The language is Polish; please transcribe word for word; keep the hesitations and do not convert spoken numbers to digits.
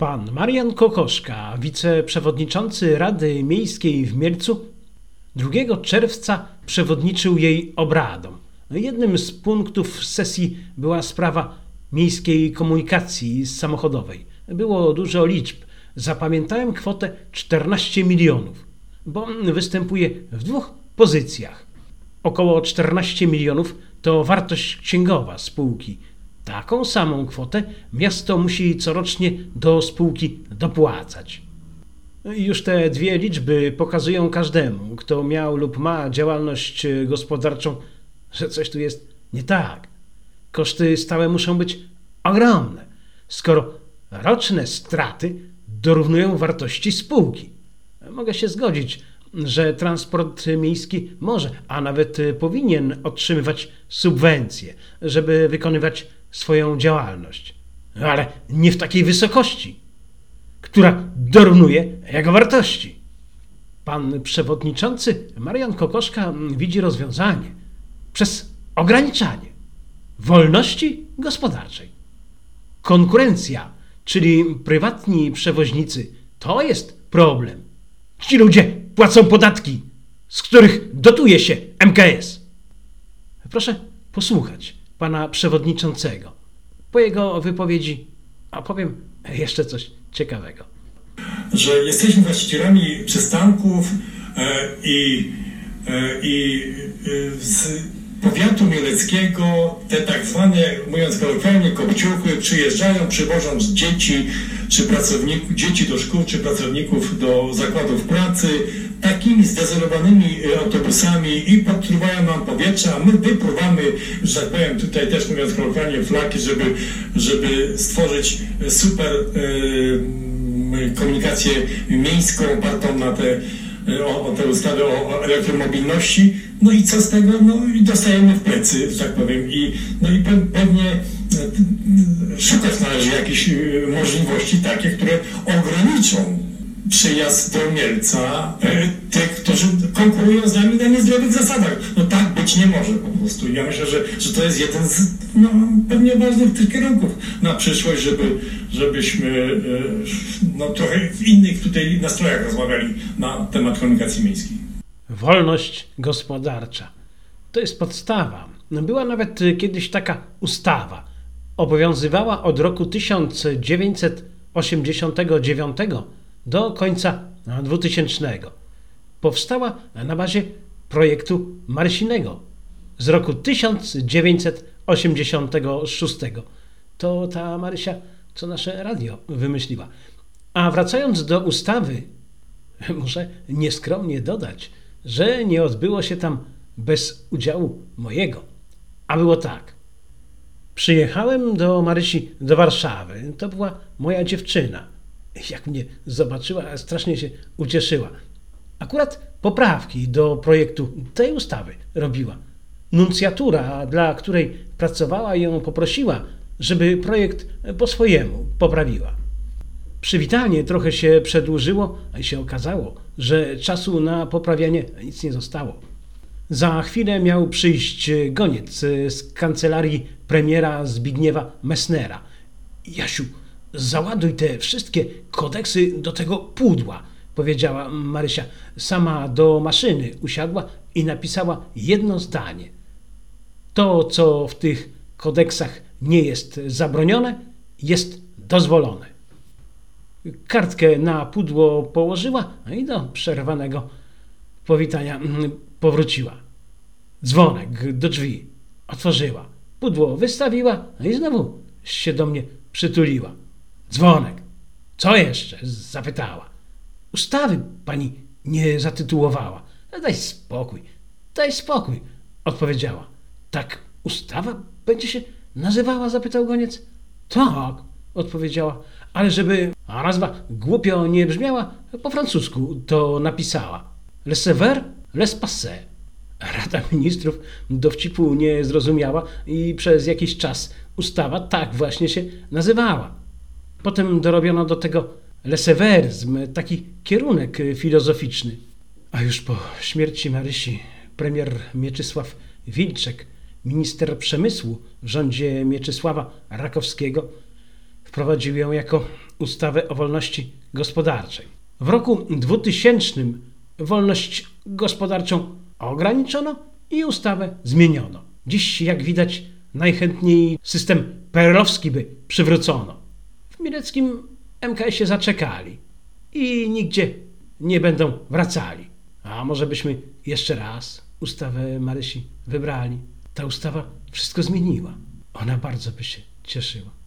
Pan Marian Kokoszka, wiceprzewodniczący Rady Miejskiej w Mielcu, drugiego czerwca przewodniczył jej obradom. Jednym z punktów sesji była sprawa miejskiej komunikacji samochodowej. Było dużo liczb. Zapamiętałem kwotę czternaście milionów, bo występuje w dwóch pozycjach. Około czternaście milionów to wartość księgowa spółki. Taką samą kwotę miasto musi corocznie do spółki dopłacać. Już te dwie liczby pokazują każdemu, kto miał lub ma działalność gospodarczą, że coś tu jest nie tak. Koszty stałe muszą być ogromne, skoro roczne straty dorównują wartości spółki. Mogę się zgodzić, że transport miejski może, a nawet powinien otrzymywać subwencje, żeby wykonywać swoją działalność. Ale nie w takiej wysokości, która dorównuje jego wartości. Pan przewodniczący Marian Kokoszka widzi rozwiązanie przez ograniczanie wolności gospodarczej. Konkurencja, czyli prywatni przewoźnicy, to jest problem. Ci ludzie płacą podatki, z których dotuje się M K S. Proszę posłuchać pana przewodniczącego. Po jego wypowiedzi opowiem jeszcze coś ciekawego. Że jesteśmy właścicielami przystanków e, i, e, i e, z powiatu mieleckiego te tak zwane, mówiąc kolokwialnie, kopciuchy przyjeżdżają, przywożą dzieci czy pracowników, dzieci do szkół czy pracowników do zakładów pracy takimi zdezolowanymi autobusami i podtruwają nam powietrze, a my wypruwamy, że tak powiem tutaj też mówiąc kolokwialnie, flaki, żeby, żeby stworzyć super e, komunikację miejską opartą na te O, o te ustawy o elektromobilności, no i co z tego? No i dostajemy w plecy, że tak powiem, i, no i pe, pewnie szukać należy jakichś możliwości takie, które ograniczą przyjazd do Mielca e, tych, którzy konkurują z nami na niezdrowych zasadach. No tak być nie może po prostu. Ja myślę, że, że to jest jeden z no, pewnie ważnych tych kierunków na przyszłość, żeby, żebyśmy e, no, trochę w innych tutaj nastrojach rozmawiali na temat komunikacji miejskiej. Wolność gospodarcza. To jest podstawa. Była nawet kiedyś taka ustawa. Obowiązywała od roku tysiąc dziewięćset osiemdziesiątego dziewiątego do końca dwutysięcznego. Powstała na bazie projektu Marysinego z roku tysiąc dziewięćset osiemdziesiątego szóstego. To ta Marysia, co nasze radio wymyśliła. A wracając do ustawy, muszę nieskromnie dodać, że nie odbyło się tam bez udziału mojego. A było tak. Przyjechałem do Marysi do Warszawy. To była moja dziewczyna. Jak mnie zobaczyła, strasznie się ucieszyła. Akurat poprawki do projektu tej ustawy robiła. Nuncjatura, dla której pracowała, ją poprosiła, żeby projekt po swojemu poprawiła. Przywitanie trochę się przedłużyło, a się okazało, że czasu na poprawianie nic nie zostało. Za chwilę miał przyjść goniec z kancelarii premiera Zbigniewa Messnera. Jasiu, załaduj te wszystkie kodeksy do tego pudła, powiedziała Marysia. Sama do maszyny usiadła i napisała jedno zdanie. To, co w tych kodeksach nie jest zabronione, jest dozwolone. Kartkę na pudło położyła i do przerwanego powitania powróciła. Dzwonek do drzwi otworzyła. Pudło wystawiła i znowu się do mnie przytuliła. Dzwonek. Co jeszcze? Zapytała. Ustawy pani nie zatytułowała. Daj spokój, daj spokój, odpowiedziała. Tak ustawa będzie się nazywała? Zapytał goniec. Tak, odpowiedziała, ale żeby nazwa głupio nie brzmiała, po francusku to napisała. Le sévère, les passé. Rada Ministrów dowcipu nie zrozumiała i przez jakiś czas ustawa tak właśnie się nazywała. Potem dorobiono do tego leseweryzm, taki kierunek filozoficzny. A już po śmierci Marysi premier Mieczysław Wilczek, minister przemysłu w rządzie Mieczysława Rakowskiego, wprowadził ją jako ustawę o wolności gospodarczej. W roku dwutysięcznym wolność gospodarczą ograniczono i ustawę zmieniono. Dziś, jak widać, najchętniej system P R L-owski by przywrócono. W mieleckim M K S-ie zaczekali i nigdzie nie będą wracali. A może byśmy jeszcze raz ustawę Marysi wybrali? Ta ustawa wszystko zmieniła. Ona bardzo by się cieszyła.